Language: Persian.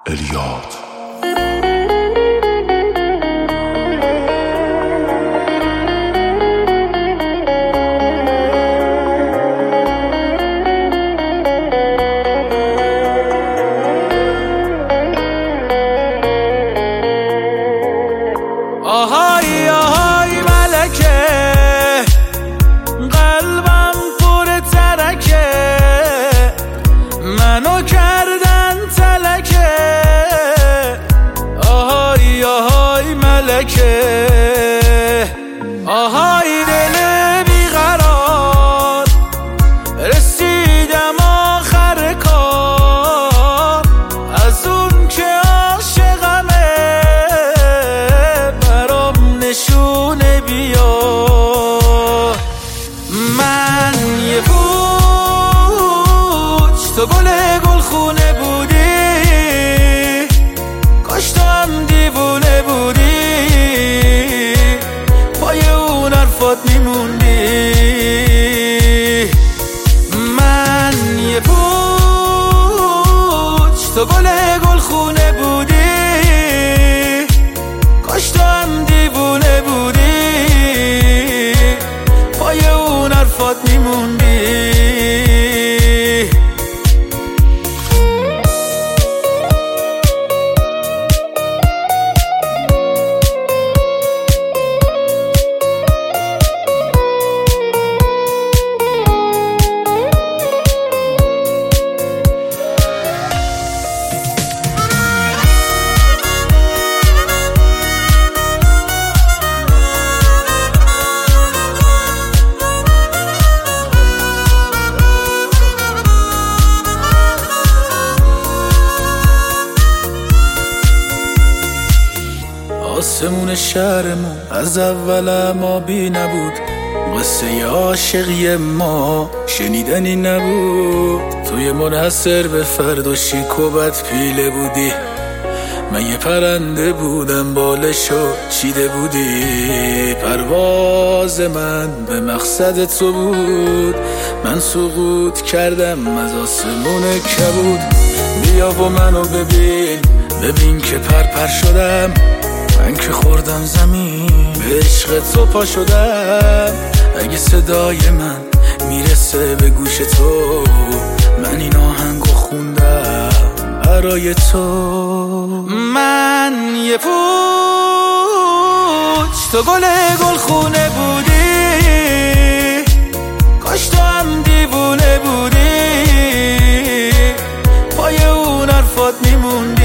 الیاد. آهای آهای ملکه، قلبم پر ترکه، منو کردن تلکه. آهای آهای ملکه، آهای دل بیقرار، رسیدم آخر کار. از اون که عاشقمه برام نشونه بیا. من یه پوچ تو گل گلخونه بودی، کاش تو هم دیوونه بودی، پای اون حرفات میموندی. من یه پوچ تو گل گلخونه بودی، کاش تو هم دیوونه بودی، پای اون حرفات میموندی. آسمون شهرمون از اول ما بی نبود، قصه عاشقی ما شنیدنی نبود. توی منحصر به فرد و شیک و بد پیله بودی، من یه پرنده بودم بالشو چیده بودی. پرواز من به مقصد تو بود، من سقوط کردم از آسمون کبود. بیا و منو ببین که پر شدم، من که خوردم زمین به عشق تو پا شدم. اگه صدای من میرسه به گوش تو، من این آهنگو خوندم برای تو. من یه پوچ تو گل گلخونه بودی، کاش تو هم دیوونه بودی، پای اون حرفات میموندی.